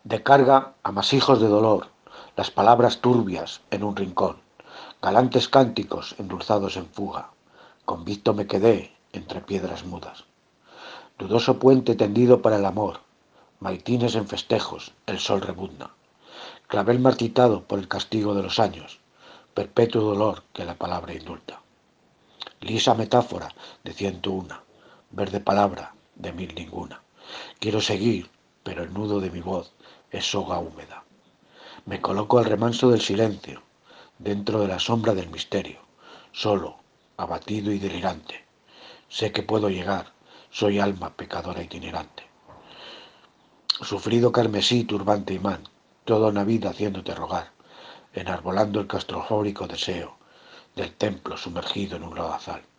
De carga amasijos de dolor, las palabras turbias en un rincón, galantes cánticos endulzados en fuga, convicto me quedé entre piedras mudas. Dudoso puente tendido para el amor, maitines en festejos, el sol rebuzna. Clavel marchitado por el castigo de los años, perpetuo dolor que la palabra indulta. Lisa metáfora de 101, verde palabra de 1000 ninguna. Quiero seguir, pero el nudo de mi voz es soga húmeda. Me coloco al remanso del silencio, dentro de la sombra del misterio, solo, abatido y delirante. Sé que puedo llegar, soy alma pecadora itinerante. Sufrido carmesí, turbante imán, toda una vida haciéndote rogar, enarbolando el claustrofóbico deseo del templo sumergido en un lodazal.